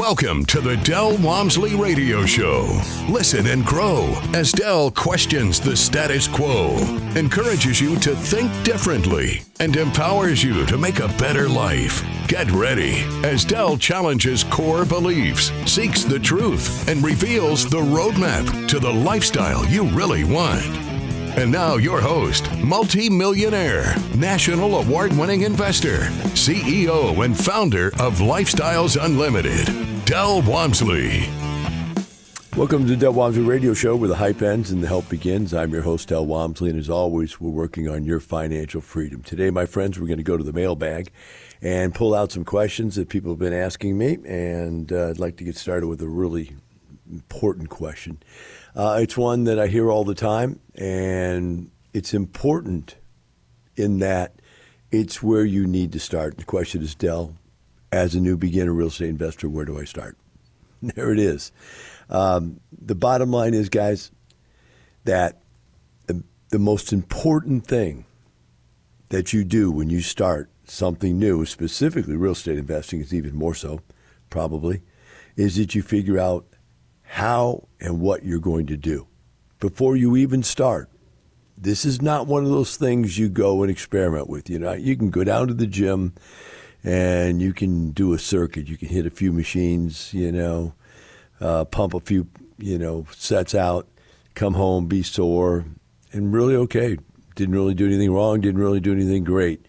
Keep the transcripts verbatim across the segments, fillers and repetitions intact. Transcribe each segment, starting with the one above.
Welcome to the Del Walmsley Radio Show. Listen and grow as Del questions the status quo, encourages you to think differently, and empowers you to make a better life. Get ready as Del challenges core beliefs, seeks the truth, and reveals the roadmap to the lifestyle you really want. And now your host, multi-millionaire, national award-winning investor, C E O and founder of Lifestyles Unlimited, Del Walmsley. Welcome to the Del Walmsley Radio Show, where the hype ends and the help begins. I'm your host, Del Walmsley, and as always, we're working on your financial freedom. Today, my friends, we're going to go to the mailbag and pull out some questions that people have been asking me, and uh, I'd like to get started with a really important question. Uh, it's one that I hear all the time, and it's important in that it's where you need to start. The question is, Del, as a new beginner real estate investor, where do I start? There it is. Um, the bottom line is, guys, that the, the most important thing that you do when you start something new, specifically real estate investing, is even more so, probably, is that you figure out how and what you're going to do before you even start. This is not one of those things you go and experiment with. You know, you can go down to the gym and you can do a circuit. You can hit a few machines, you know, uh, pump a few, you know, sets out, come home, be sore, and really okay. Didn't really do anything wrong, didn't really do anything great.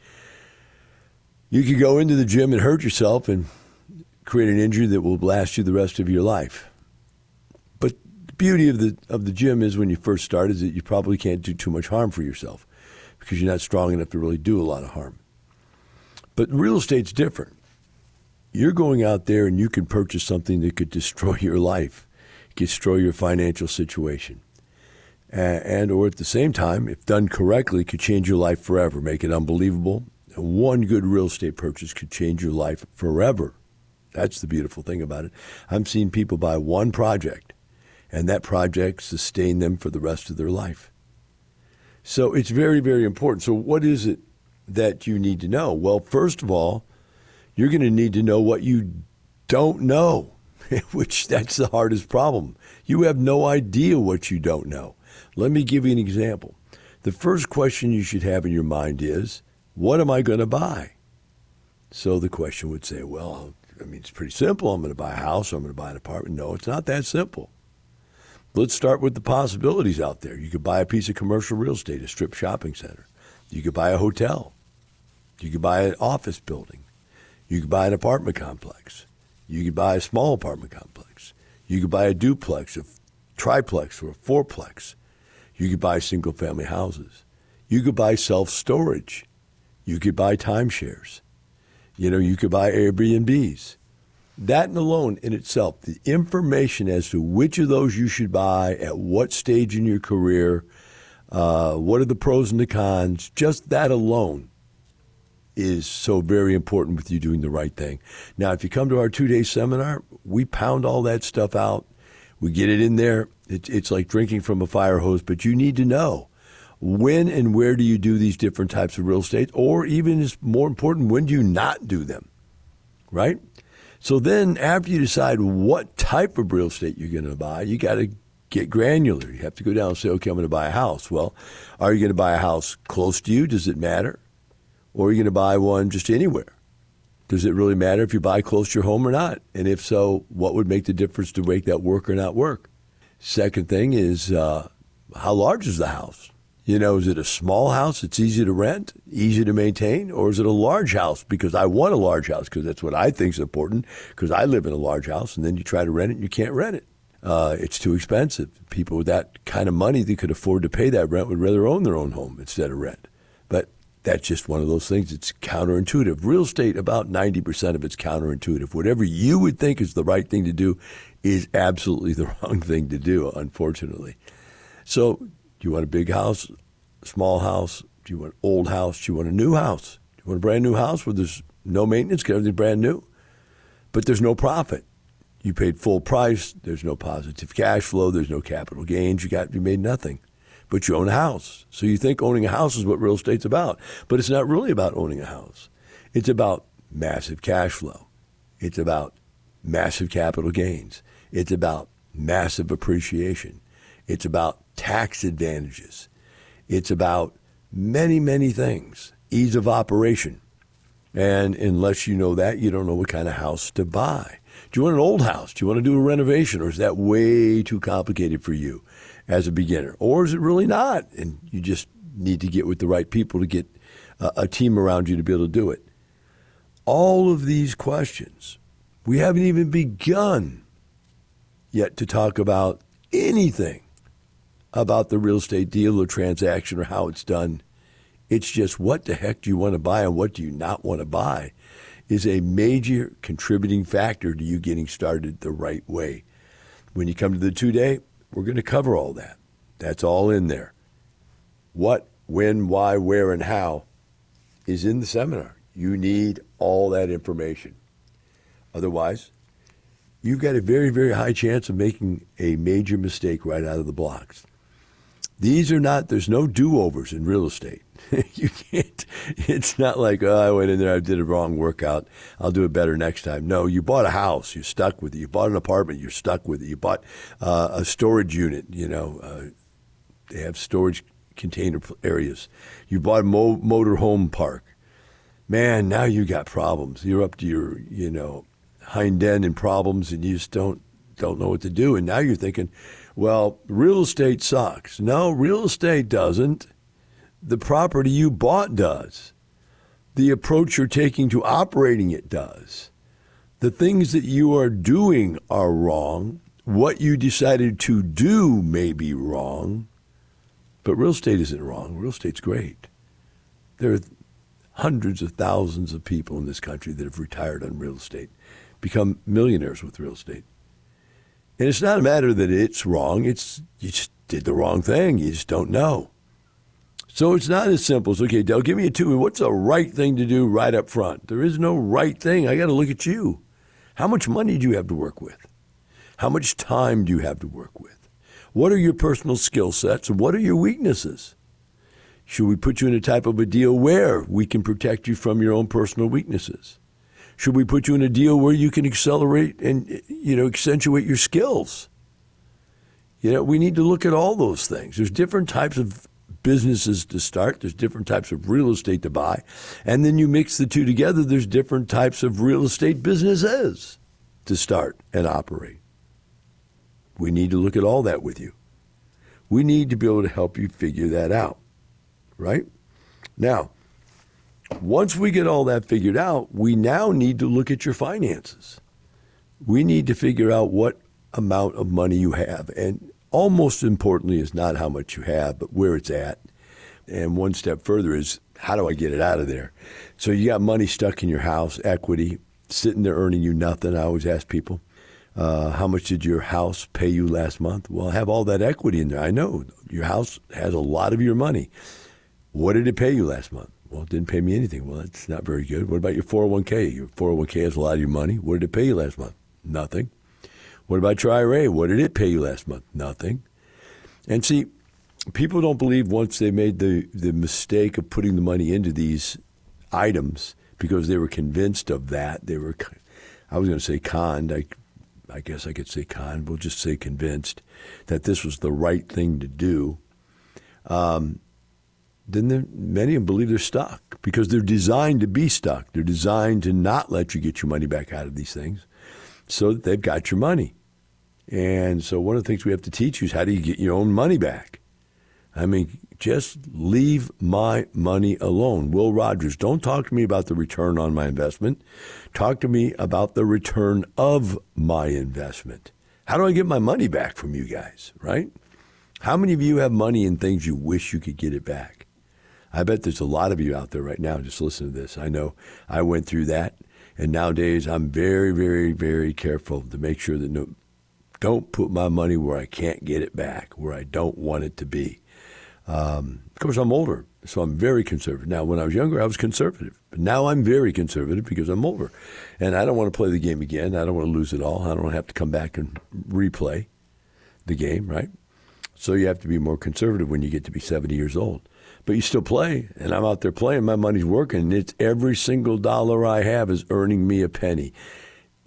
You could go into the gym and hurt yourself and create an injury that will last you the rest of your life. The beauty of the of the gym is when you first start is that you probably can't do too much harm for yourself because you're not strong enough to really do a lot of harm. But real estate's different. You're going out there and you can purchase something that could destroy your life, destroy your financial situation. And, and or at the same time, if done correctly, could change your life forever, make it unbelievable. And one good real estate purchase could change your life forever. That's the beautiful thing about it. I'm seeing people buy one project, and that project sustained them for the rest of their life. So it's very, very important. So what is it that you need to know? Well, first of all, you're going to need to know what you don't know, which that's the hardest problem. You have no idea what you don't know. Let me give you an example. The first question you should have in your mind is, what am I going to buy? So the question would say, well, I mean, it's pretty simple. I'm going to buy a house or I'm going to buy an apartment. No, it's not that simple. Let's start with the possibilities out there. You could buy a piece of commercial real estate, a strip shopping center. You could buy a hotel. You could buy an office building. You could buy an apartment complex. You could buy a small apartment complex. You could buy a duplex, a triplex, or a fourplex. You could buy single-family houses. You could buy self-storage. You could buy timeshares. You know, you could buy Airbnbs. That alone in itself, the information as to which of those you should buy, at what stage in your career, uh, what are the pros and the cons, just that alone is so very important with you doing the right thing. Now, if you come to our two-day seminar, we pound all that stuff out. We get it in there. It, it's like drinking from a fire hose, but you need to know when and where do you do these different types of real estate, or even is more important, when do you not do them, right? So then after you decide what type of real estate you're going to buy, you got to get granular. You have to go down and say, okay, I'm going to buy a house. Well, are you going to buy a house close to you? Does it matter? Or are you going to buy one just anywhere? Does it really matter if you buy close to your home or not? And if so, what would make the difference to make that work or not work? Second thing is, uh, how large is the house? You know, is it a small house that's easy to rent, easy to maintain, or is it a large house because I want a large house because that's what I think is important because I live in a large house, and then you try to rent it and you can't rent it. Uh, it's too expensive. People with that kind of money that could afford to pay that rent would rather own their own home instead of rent. But that's just one of those things. It's counterintuitive. Real estate, about ninety percent of it's counterintuitive. Whatever you would think is the right thing to do is absolutely the wrong thing to do, unfortunately. So do you want a big house, a small house? Do you want an old house? Do you want a new house? Do you want a brand new house where there's no maintenance, because everything's brand new, but there's no profit? You paid full price. There's no positive cash flow. There's no capital gains. You got you made nothing, but you own a house. So you think owning a house is what real estate's about, but it's not really about owning a house. It's about massive cash flow. It's about massive capital gains. It's about massive appreciation. It's about tax advantages. It's about many, many things. Ease of operation. And unless you know that, you don't know what kind of house to buy. Do you want an old house? Do you want to do a renovation? Or is that way too complicated for you as a beginner? Or is it really not? And you just need to get with the right people to get a, a team around you to be able to do it. All of these questions, we haven't even begun yet to talk about anything about the real estate deal or transaction or how it's done. It's just what the heck do you want to buy and what do you not want to buy is a major contributing factor to you getting started the right way. When you come to the two-day, we're going to cover all that. That's all in there. What, when, why, where, and how is in the seminar. You need all that information. Otherwise, you've got a very, very high chance of making a major mistake right out of the blocks. These are not, there's no do-overs in real estate. You can't, it's not like, oh, I went in there, I did a wrong workout, I'll do it better next time. No, you bought a house, you're stuck with it. You bought an apartment, you're stuck with it. You bought uh, a storage unit, you know, uh, they have storage container areas. You bought a mo- motor home park. Man, now you got problems. You're up to your, you know, hind end in problems and you just don't, don't know what to do. And now you're thinking, well, real estate sucks. No, real estate doesn't. The property you bought does. The approach you're taking to operating it does. The things that you are doing are wrong. What you decided to do may be wrong. But real estate isn't wrong. Real estate's great. There are hundreds of thousands of people in this country that have retired on real estate, become millionaires with real estate. And it's not a matter that it's wrong. It's you just did the wrong thing. You just don't know. So it's not as simple as, okay, Del, give me a two. What's the right thing to do right up front? There is no right thing. I got to look at you. How much money do you have to work with? How much time do you have to work with? What are your personal skill sets and what are your weaknesses? Should we put you in a type of a deal where we can protect you from your own personal weaknesses? Should we put you in a deal where you can accelerate and, you know, accentuate your skills? You know, we need to look at all those things. There's different types of businesses to start. There's different types of real estate to buy. And then you mix the two together, there's different types of real estate businesses to start and operate. We need to look at all that with you. We need to be able to help you figure that out, right? Now, once we get all that figured out, we now need to look at your finances. We need to figure out what amount of money you have. And almost importantly is not how much you have, but where it's at. And one step further is, how do I get it out of there? So you got money stuck in your house, equity, sitting there earning you nothing. I always ask people, uh, how much did your house pay you last month? Well, I have all that equity in there. I know your house has a lot of your money. What did it pay you last month? Well, it didn't pay me anything. Well, that's not very good. What about your four oh one k? Your four oh one k has a lot of your money. What did it pay you last month? Nothing. What about your I R A? What did it pay you last month? Nothing. And see, people don't believe once they made the, the mistake of putting the money into these items because they were convinced of that. They were, I was going to say conned. I, I guess I could say conned. We'll just say convinced that this was the right thing to do. Um, then there, many of them believe they're stuck because they're designed to be stuck. They're designed to not let you get your money back out of these things so that they've got your money. And so one of the things we have to teach you is how do you get your own money back? I mean, just leave my money alone. Will Rogers, don't talk to me about the return on my investment. Talk to me about the return of my investment. How do I get my money back from you guys, right? How many of you have money in things you wish you could get it back? I bet there's a lot of you out there right now. Just listen to this. I know I went through that. And nowadays I'm very, very, very careful to make sure that no, don't put my money where I can't get it back, where I don't want it to be. Um, of course, I'm older, so I'm very conservative. Now, when I was younger, I was conservative. But now I'm very conservative because I'm older. And I don't want to play the game again. I don't want to lose it all. I don't want to have to come back and replay the game, right? So you have to be more conservative when you get to be seventy years old. But you still play, and I'm out there playing. My money's working. And it's every single dollar I have is earning me a penny.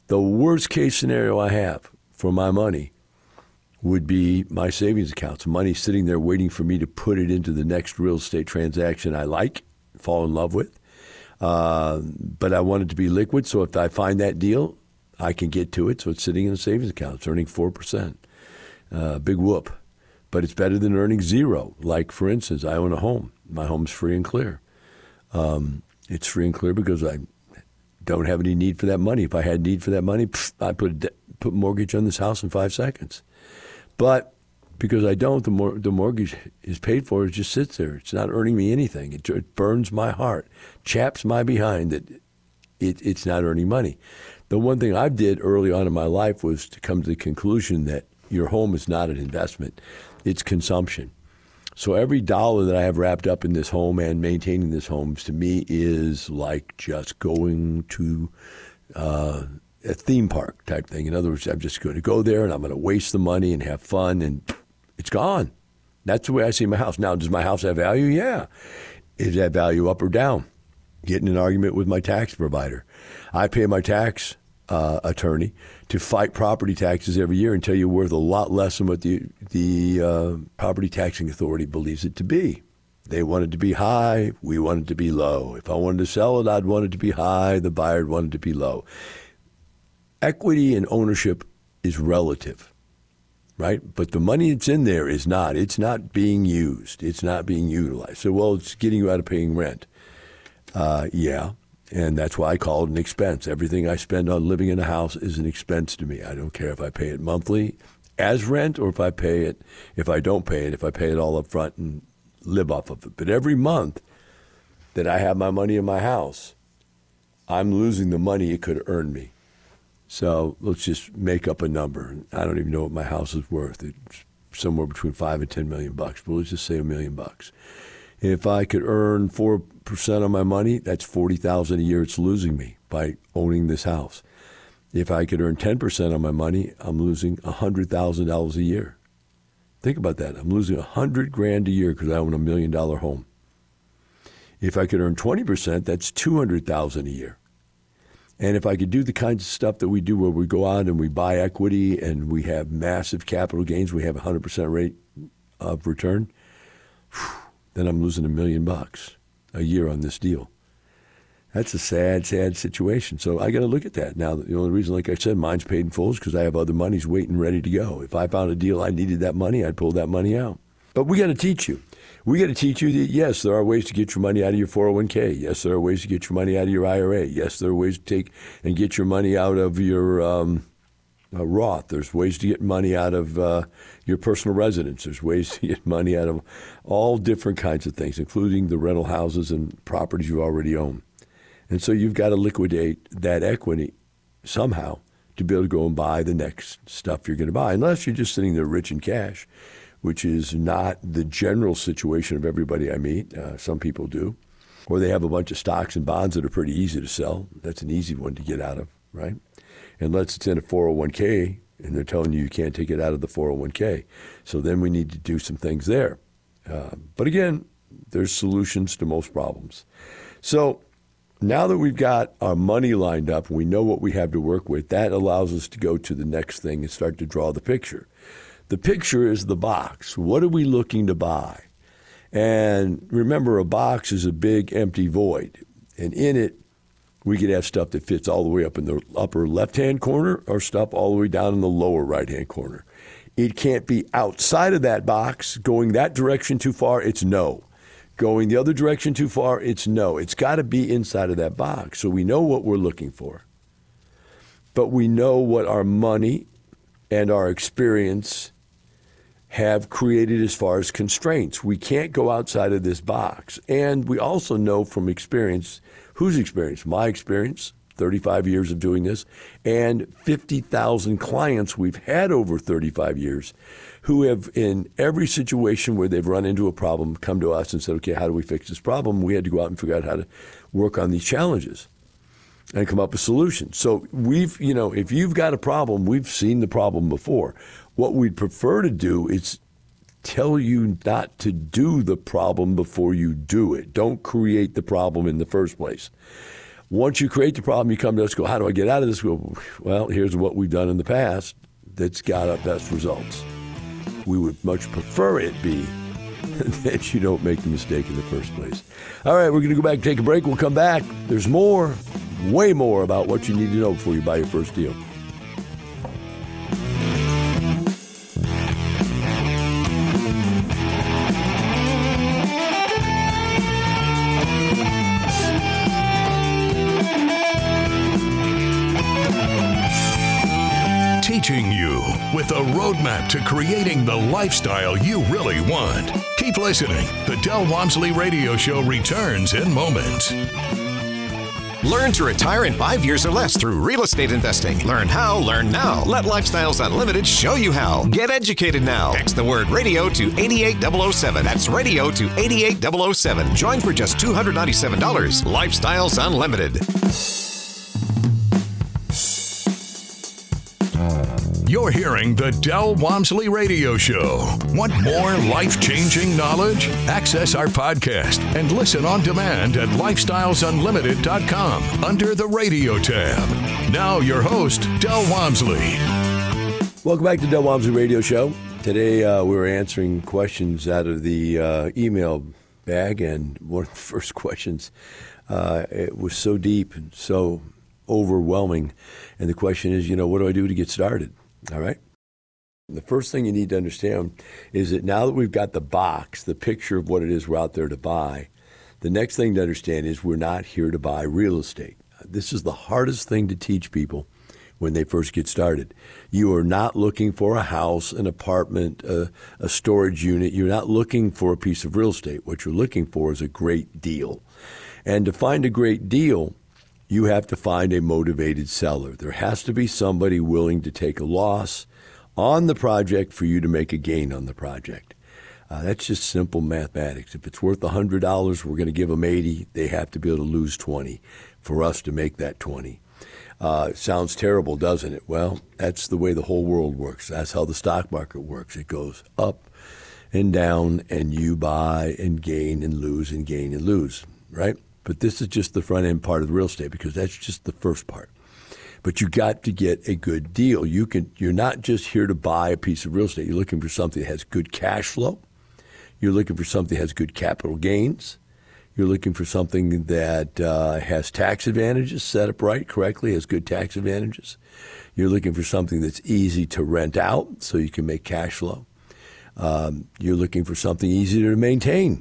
The worst case scenario I have for my money would be my savings accounts, money sitting there waiting for me to put it into the next real estate transaction I like, fall in love with. Uh, but I want it to be liquid, so if I find that deal, I can get to it. So it's sitting in a savings account. It's earning four percent. Uh, big whoop. But it's better than earning zero. Like, for instance, I own a home. My home's free and clear. Um, it's free and clear because I don't have any need for that money. If I had need for that money, pff, I'd put a de- put mortgage on this house in five seconds. But because I don't, the, mor- the mortgage is paid for. It just sits there. It's not earning me anything. It, it burns my heart, chaps my behind that it, it's not earning money. The one thing I did early on in my life was to come to the conclusion that your home is not an investment. It's consumption. So every dollar that I have wrapped up in this home and maintaining this home to me is like just going to uh, a theme park type thing. In other words, I'm just going to go there and I'm going to waste the money and have fun and it's gone. That's the way I see my house. Now, does my house have value? Yeah. Is that value up or down? Get in an argument with my tax provider. I pay my tax uh, attorney to fight property taxes every year and tell you worth a lot less than what the, the uh, property taxing authority believes it to be. They want it to be high. We want it to be low. If I wanted to sell it, I'd want it to be high. The buyer would want it to be low. Equity and ownership is relative, right? But the money that's in there is not. It's not being used. It's not being utilized. So, well, it's getting you out of paying rent. Uh, yeah, and that's why I call it an expense. Everything I spend on living in a house is an expense to me. I don't care if I pay it monthly as rent or if I pay it, if I don't pay it, if I pay it all up front and live off of it. But every month that I have my money in my house, I'm losing the money it could earn me. So let's just make up a number. I don't even know what my house is worth. It's somewhere between five and ten million bucks, but let's just say a million bucks. If I could earn four percent on my money, that's forty thousand dollars a year it's losing me by owning this house. If I could earn ten percent on my money, I'm losing one hundred thousand dollars a year. Think about that. I'm losing one hundred grand a year because I own a million dollar home. If I could earn twenty percent, that's two hundred thousand dollars a year. And if I could do the kinds of stuff that we do where we go out and we buy equity and we have massive capital gains, we have a one hundred percent rate of return, whew, then I'm losing a million bucks a year on this deal. That's a sad, sad situation. So I got to look at that. Now, the only reason, like I said, mine's paid in full is because I have other monies waiting ready to go. If I found a deal I needed that money, I'd pull that money out. But we got to teach you. We got to teach you that, yes, there are ways to get your money out of your four oh one k. Yes, there are ways to get your money out of your I R A. Yes, there are ways to take and get your money out of your um, uh, Roth. There's ways to get money out of uh, your personal residence. There's ways to get money out of all different kinds of things, including the rental houses and properties you already own. And so you've got to liquidate that equity somehow to be able to go and buy the next stuff you're going to buy, unless you're just sitting there rich in cash, which is not the general situation of everybody I meet. Uh, some people do. Or they have a bunch of stocks and bonds that are pretty easy to sell. That's an easy one to get out of, right? Unless it's in a four oh one k and they're telling you you can't take it out of the four oh one k. So then we need to do some things there. Uh, but again, there's solutions to most problems. So now that we've got our money lined up, we know what we have to work with, that allows us to go to the next thing and start to draw the picture. The picture is the box. What are we looking to buy? And remember, a box is a big empty void. And in it, we could have stuff that fits all the way up in the upper left-hand corner or stuff all the way down in the lower right-hand corner. It can't be outside of that box. Going that direction too far, it's no. Going the other direction too far, it's no. It's got to be inside of that box. So we know what we're looking for. But we know what our money and our experience have created as far as constraints. We can't go outside of this box. And we also know from experience, whose experience? My experience, thirty-five years of doing this, and fifty thousand clients we've had over thirty-five years who have, in every situation where they've run into a problem, come to us and said, okay, how do we fix this problem? We had to go out and figure out how to work on these challenges and come up with solutions. So we've, you know, if you've got a problem, we've seen the problem before. What we'd prefer to do is tell you not to do the problem before you do it. Don't create the problem in the first place. Once you create the problem, you come to us and go, how do I get out of this? We go, well, here's what we've done in the past that's got our best results. We would much prefer it be that you don't make the mistake in the first place. All right, we're going to go back and take a break. We'll come back. There's more, way more about what you need to know before you buy your first deal. Teaching you with a roadmap to creating the lifestyle you really want. Keep listening. The Del Walmsley Radio Show returns in moments. Learn to retire in five years or less through real estate investing. Learn how, learn now. Let Lifestyles Unlimited show you how. Get educated now. Text the word radio to eight eight zero zero seven. That's radio to eight eight zero zero seven. Join for just two hundred ninety-seven dollars. Lifestyles Unlimited. You're hearing the Del Walmsley Radio Show. Want more life-changing knowledge? Access our podcast and listen on demand at lifestyles unlimited dot com under the radio tab. Now your host, Del Walmsley. Welcome back to the Del Walmsley Radio Show. Today uh, we were answering questions out of the uh, email bag, and one of the first questions, uh, it was so deep and so overwhelming. And the question is, you know, what do I do to get started? All right. The first thing you need to understand is that now that we've got the box, the picture of what it is we're out there to buy, the next thing to understand is we're not here to buy real estate. This is the hardest thing to teach people when they first get started. You are not looking for a house, an apartment, a, a storage unit. You're not looking for a piece of real estate. What you're looking for is a great deal. And to find a great deal, you have to find a motivated seller. There has to be somebody willing to take a loss on the project for you to make a gain on the project. Uh, that's just simple mathematics. If it's worth one hundred dollars, we're going to give them eighty dollars. They have to be able to lose twenty dollars for us to make that twenty dollars. Uh, sounds terrible, doesn't it? Well, that's the way the whole world works. That's how the stock market works. It goes up and down, and you buy and gain and lose and gain and lose, right? But this is just the front end part of the real estate because that's just the first part. But you got to get a good deal. You can, you're not just here to buy a piece of real estate. You're looking for something that has good cash flow. You're looking for something that has good capital gains. You're looking for something that uh, has tax advantages, set up right, correctly, has good tax advantages. You're looking for something that's easy to rent out so you can make cash flow. Um, you're looking for something easier to maintain.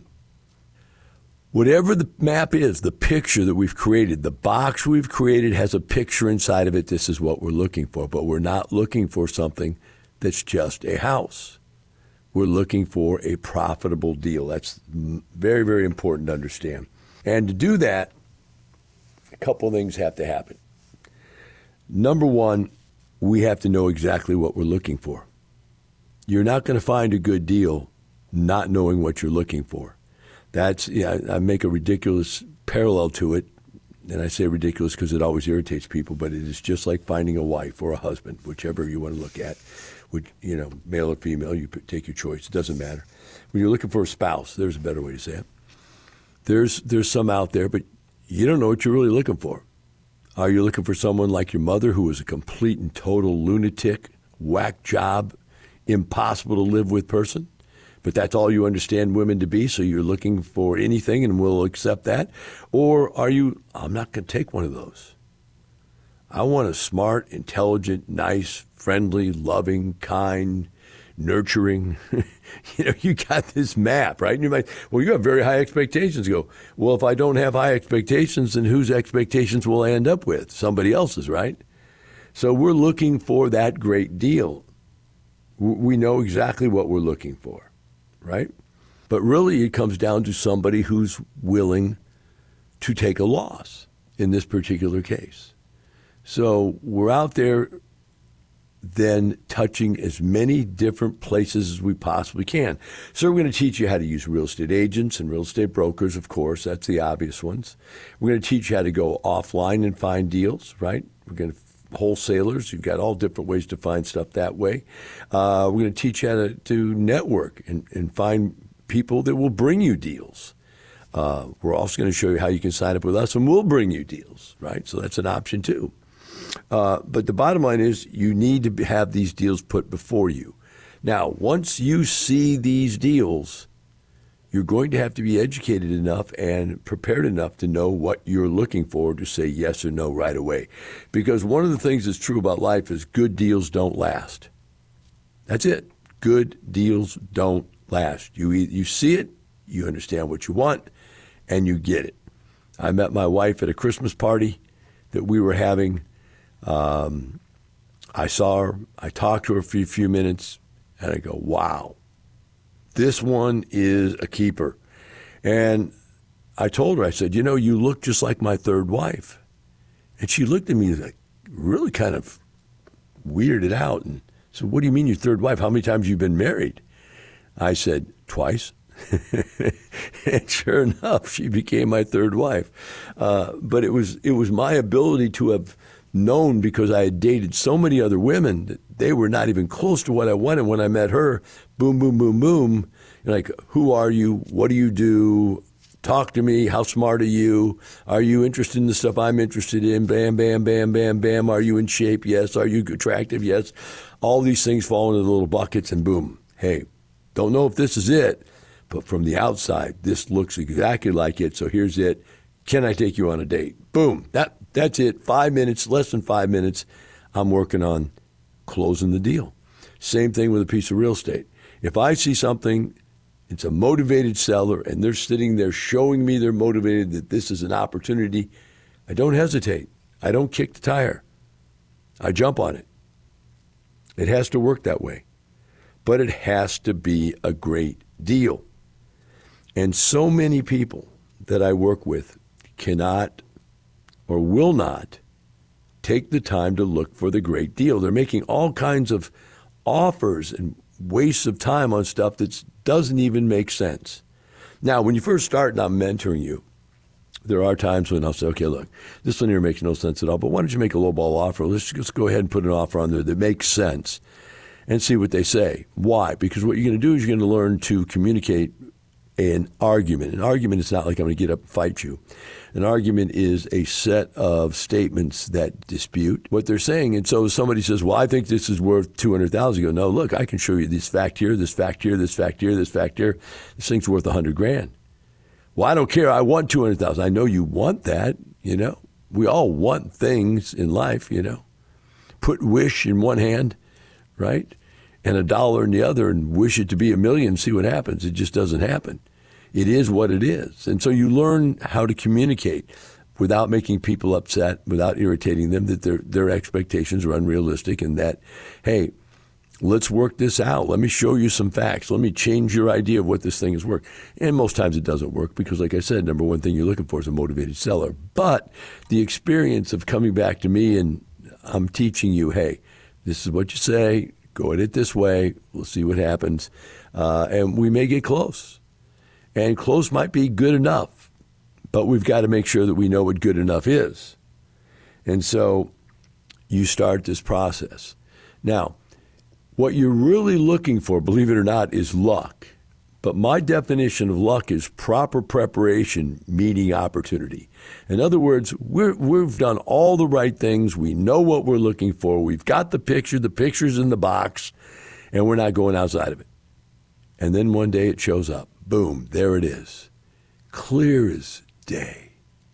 Whatever the map is, the picture that we've created, the box we've created has a picture inside of it. This is what we're looking for. But we're not looking for something that's just a house. We're looking for a profitable deal. That's very, very important to understand. And to do that, a couple of things have to happen. Number one, we have to know exactly what we're looking for. You're not going to find a good deal not knowing what you're looking for. That's, yeah, I make a ridiculous parallel to it, and I say ridiculous because it always irritates people, but it is just like finding a wife or a husband, whichever you want to look at, which, you know, male or female, you take your choice. It doesn't matter. When you're looking for a spouse, there's a better way to say it. There's, there's some out there, but you don't know what you're really looking for. Are you looking for someone like your mother who is a complete and total lunatic, whack job, impossible to live with person? But that's all you understand women to be, so you're looking for anything and we'll accept that? Or are you, I'm not going to take one of those. I want a smart, intelligent, nice, friendly, loving, kind, nurturing. You know, you got this map, right? And you might, well, you have very high expectations. You go, well, if I don't have high expectations, then whose expectations will I end up with? Somebody else's, right? So we're looking for that great deal. We know exactly what we're looking for. Right? But really it comes down to somebody who's willing to take a loss in this particular case. So we're out there then touching as many different places as we possibly can. So we're going to teach you how to use real estate agents and real estate brokers, of course. That's the obvious ones. We're going to teach you how to go offline and find deals, right? We're going to wholesalers. You've got all different ways to find stuff that way. Uh, we're going to teach you how to, to network and, and find people that will bring you deals. Uh, we're also going to show you how you can sign up with us, and we'll bring you deals, right? So that's an option too. Uh, but the bottom line is you need to have these deals put before you. Now, once you see these deals, you're going to have to be educated enough and prepared enough to know what you're looking for to say yes or no right away. Because one of the things that's true about life is good deals don't last. That's it. Good deals don't last. You you see it, you understand what you want, and you get it. I met my wife at a Christmas party that we were having. Um, I saw her. I talked to her for a few minutes, and I go, wow. This one is a keeper. And I told her, I said, you know, you look just like my third wife. And she looked at me like really kind of weirded out and said, what do you mean your third wife? How many times have you been married? I said, twice. And sure enough, she became my third wife. Uh, but it was it was my ability to have known, because I had dated so many other women that they were not even close to what I wanted. When I met her, boom, boom, boom, boom. You're like, who are you? What do you do? Talk to me. How smart are you? Are you interested in the stuff I'm interested in? Bam, bam, bam, bam, bam. Are you in shape? Yes. Are you attractive? Yes. All these things fall into the little buckets, and boom. Hey, don't know if this is it, but from the outside, this looks exactly like it. So here's it. Can I take you on a date? Boom. That That's it. Five minutes, less than five minutes, I'm working on closing the deal. Same thing with a piece of real estate. If I see something, it's a motivated seller, and they're sitting there showing me they're motivated, that this is an opportunity, I don't hesitate. I don't kick the tire. I jump on it. It has to work that way. But it has to be a great deal. And so many people that I work with cannot or will not take the time to look for the great deal. They're making all kinds of offers and wastes of time on stuff that doesn't even make sense. Now, when you first start and I'm mentoring you, there are times when I'll say, okay, look, this one here makes no sense at all, but why don't you make a lowball offer? Let's just go ahead and put an offer on there that makes sense and see what they say. Why? Because what you're going to do is you're going to learn to communicate an argument. An argument is not like I'm going to get up and fight you. An argument is a set of statements that dispute what they're saying. And so somebody says, well, I think this is worth two hundred thousand dollars. You go, no, look, I can show you this fact here, this fact here, this fact here, this fact here. This thing's worth one hundred grand. Well, I don't care. I want two hundred thousand dollars. I know you want that, you know. We all want things in life, you know. Put wish in one hand, right? And a dollar in the other, and wish it to be a million, see what happens. It just doesn't happen. It is what it is. And so you learn how to communicate without making people upset, without irritating them, that their their expectations are unrealistic, and that, hey, let's work this out. Let me show you some facts. Let me change your idea of what this thing is worth. And most times it doesn't work because, like I said, number one thing you're looking for is a motivated seller. But the experience of coming back to me and I'm teaching you, hey, this is what you say. Go at it this way. We'll see what happens. Uh, and we may get close. And close might be good enough. But we've got to make sure that we know what good enough is. And so you start this process. Now, what you're really looking for, believe it or not, is luck. But my definition of luck is proper preparation meeting opportunity. In other words, we're, we've done all the right things. We know what we're looking for. We've got the picture. The picture's in the box, and we're not going outside of it. And then one day it shows up. Boom, there it is. Clear as day.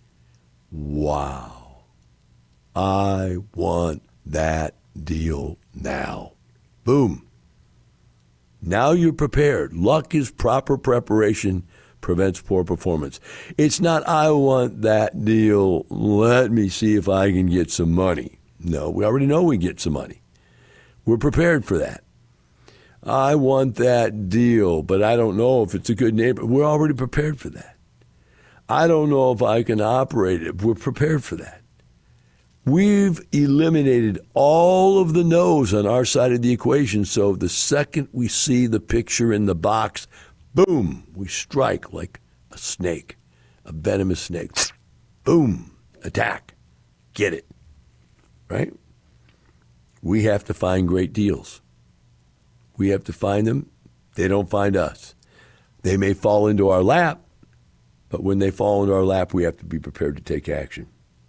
Wow. I want that deal now. Boom. Now you're prepared. Luck is proper preparation, prevents poor performance. It's not, I want that deal. Let me see if I can get some money. No, we already know we get some money. We're prepared for that. I want that deal, but I don't know if it's a good neighbor. We're already prepared for that. I don't know if I can operate it. We're prepared for that. We've eliminated all of the no's on our side of the equation, so the second we see the picture in the box, boom, we strike like a snake, a venomous snake. Boom, attack, get it, right? We have to find great deals. We have to find them. They don't find us. They may fall into our lap, But when they fall into our lap, we have to be prepared to take action.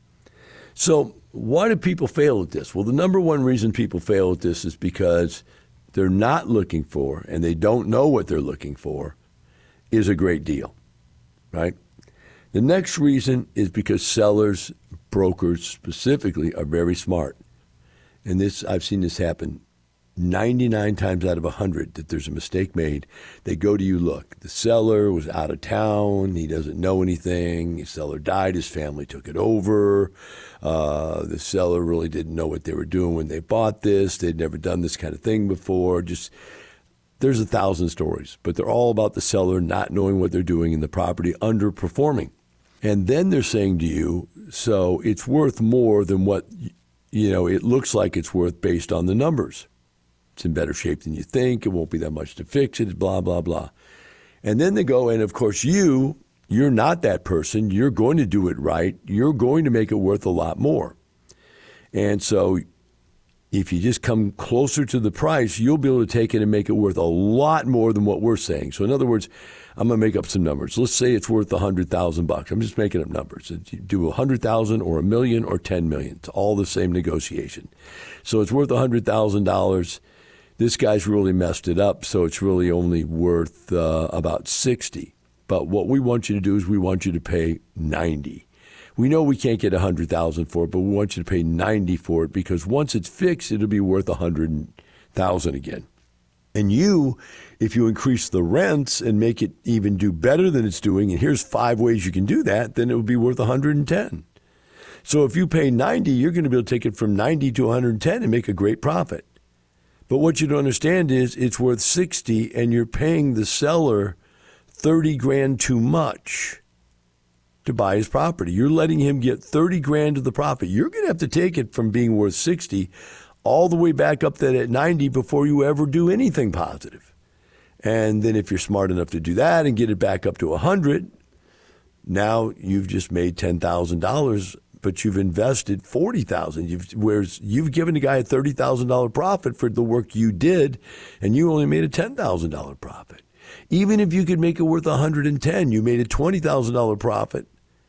So why do people fail at this? Well, the number one reason people fail at this is because they're not looking for, and they don't know what they're looking for, is a great deal, right? The next reason is because sellers, brokers specifically, are very smart. And this, I've seen this happen ninety-nine times out of one hundred, that there's a mistake made. They go to you, look, the seller was out of town. He doesn't know anything. The seller died. His family took it over. Uh, the seller really didn't know what they were doing when they bought this. They'd never done this kind of thing before. Just, there's a thousand stories, but they're all about the seller not knowing what they're doing in the property, underperforming. And then they're saying to you, so it's worth more than what, you know, it looks like it's worth based on the numbers. It's in better shape than you think. It won't be that much to fix it, blah, blah, blah. And then they go, and of course you, you're not that person. You're going to do it right. You're going to make it worth a lot more. And so if you just come closer to the price, you'll be able to take it and make it worth a lot more than what we're saying. So in other words, I'm going to make up some numbers. Let's say it's worth one hundred thousand bucks. I'm just making up numbers. You do one hundred thousand or a million or ten million. It's all the same negotiation. So it's worth one hundred thousand dollars. This guy's really messed it up, so it's really only worth uh, about sixty. But what we want you to do is we want you to pay ninety. We know we can't get one hundred thousand for it, but we want you to pay ninety for it, because once it's fixed, it'll be worth one hundred thousand again. And you, if you increase the rents and make it even do better than it's doing, and here's five ways you can do that, then it would be worth one hundred ten. So if you pay ninety, you're going to be able to take it from ninety to one hundred ten and make a great profit. But what you don't understand is it's worth sixty, and you're paying the seller thirty grand too much to buy his property. You're letting him get thirty grand of the profit. You're going to have to take it from being worth sixty all the way back up that at ninety before you ever do anything positive. And then if you're smart enough to do that and get it back up to one hundred, now you've just made ten thousand dollars, but you've invested forty thousand dollars. You've, whereas you've given the guy a thirty thousand dollars profit for the work you did, and you only made a ten thousand dollars profit. Even if you could make it worth one hundred ten, you made a twenty thousand dollars profit,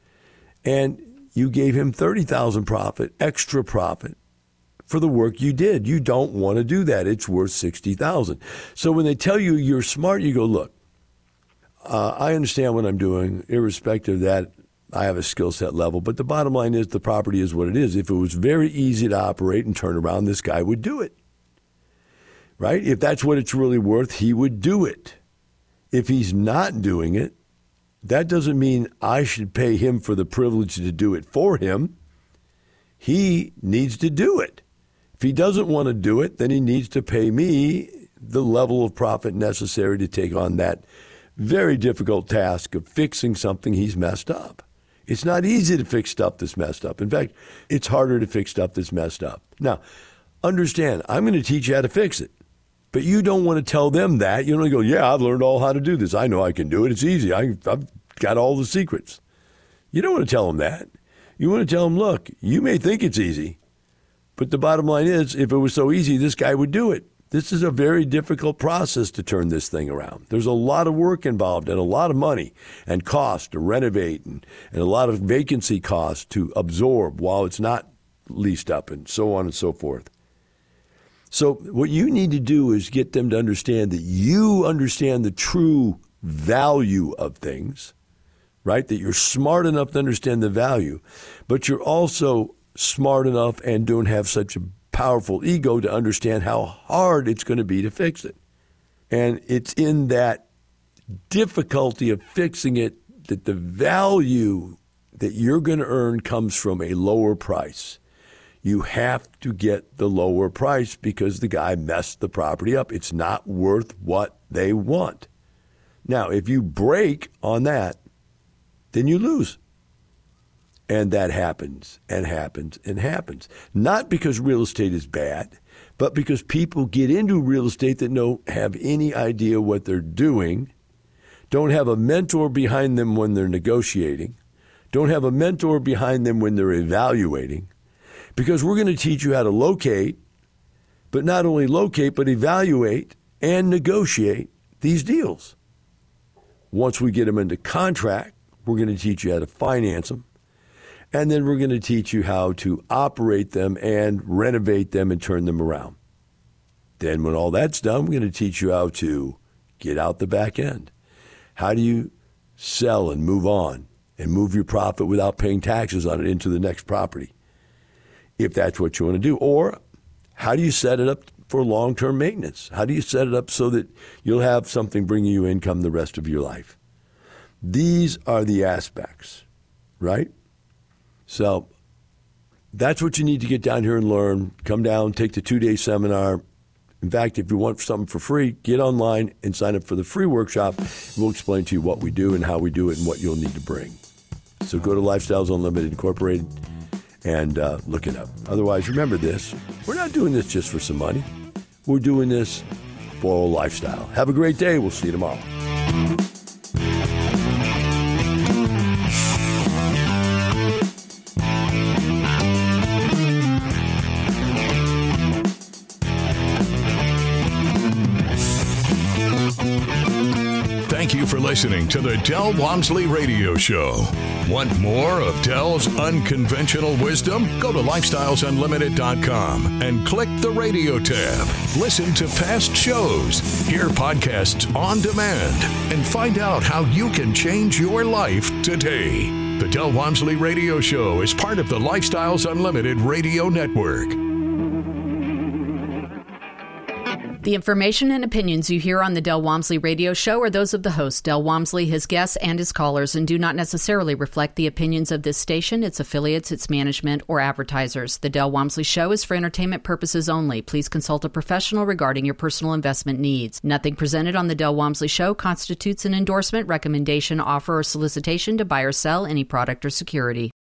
and you gave him thirty thousand dollars profit, extra profit, for the work you did. You don't want to do that. It's worth sixty thousand dollars. So when they tell you you're smart, you go, look, uh, I understand what I'm doing. Irrespective of that, I have a skill set level. But the bottom line is the property is what it is. If it was very easy to operate and turn around, this guy would do it. Right? If that's what it's really worth, he would do it. If he's not doing it, that doesn't mean I should pay him for the privilege to do it for him. He needs to do it. If he doesn't want to do it, then he needs to pay me the level of profit necessary to take on that very difficult task of fixing something he's messed up. It's not easy to fix stuff that's messed up. In fact, it's harder to fix stuff that's messed up. Now, understand, I'm going to teach you how to fix it. But you don't want to tell them that. You don't go, yeah, I've learned all how to do this. I know I can do it. It's easy. I, I've got all the secrets. You don't want to tell them that. You want to tell them, look, you may think it's easy, but the bottom line is, if it was so easy, this guy would do it. This is a very difficult process to turn this thing around. There's a lot of work involved and a lot of money and cost to renovate and, and a lot of vacancy costs to absorb while it's not leased up and so on and so forth. So what you need to do is get them to understand that you understand the true value of things, right? That you're smart enough to understand the value, but you're also smart enough and don't have such a powerful ego to understand how hard it's going to be to fix it. And it's in that difficulty of fixing it that the value that you're going to earn comes from a lower price. You have to get the lower price because the guy messed the property up. It's not worth what they want. Now, if you break on that, then you lose. And that happens and happens and happens. Not because real estate is bad, but because people get into real estate that don't have any idea what they're doing, don't have a mentor behind them when they're negotiating, don't have a mentor behind them when they're evaluating. Because we're going to teach you how to locate, but not only locate, but evaluate and negotiate these deals. Once we get them into contract, We're going to teach you how to finance them. And then we're going to teach you how to operate them and renovate them and turn them around. Then when all that's done, we're going to teach you how to get out the back end. How do you sell and move on and move your profit without paying taxes on it into the next property, if that's what you want to do? Or how do you set it up for long-term maintenance? How do you set it up so that you'll have something bringing you income the rest of your life? These are the aspects, right? So that's what you need to get down here and learn. Come down, take the two-day seminar. In fact, if you want something for free, get online and sign up for the free workshop. We'll explain to you what we do and how we do it and what you'll need to bring. So go to Lifestyles Unlimited Incorporated and uh, look it up. Otherwise, remember this. We're not doing this just for some money. We're doing this for a lifestyle. Have a great day. We'll see you tomorrow. Thank you for listening to the Del Walmsley Radio Show. Want more of Del's unconventional wisdom? Go to lifestyles unlimited dot com and click the radio tab. Listen to past shows, hear podcasts on demand, and find out how you can change your life today. The Del Walmsley Radio Show is part of the Lifestyles Unlimited Radio Network. The information and opinions you hear on the Del Walmsley Radio Show are those of the host, Del Walmsley, his guests, and his callers, and do not necessarily reflect the opinions of this station, its affiliates, its management, or advertisers. The Del Walmsley Show is for entertainment purposes only. Please consult a professional regarding your personal investment needs. Nothing presented on the Del Walmsley Show constitutes an endorsement, recommendation, offer, or solicitation to buy or sell any product or security.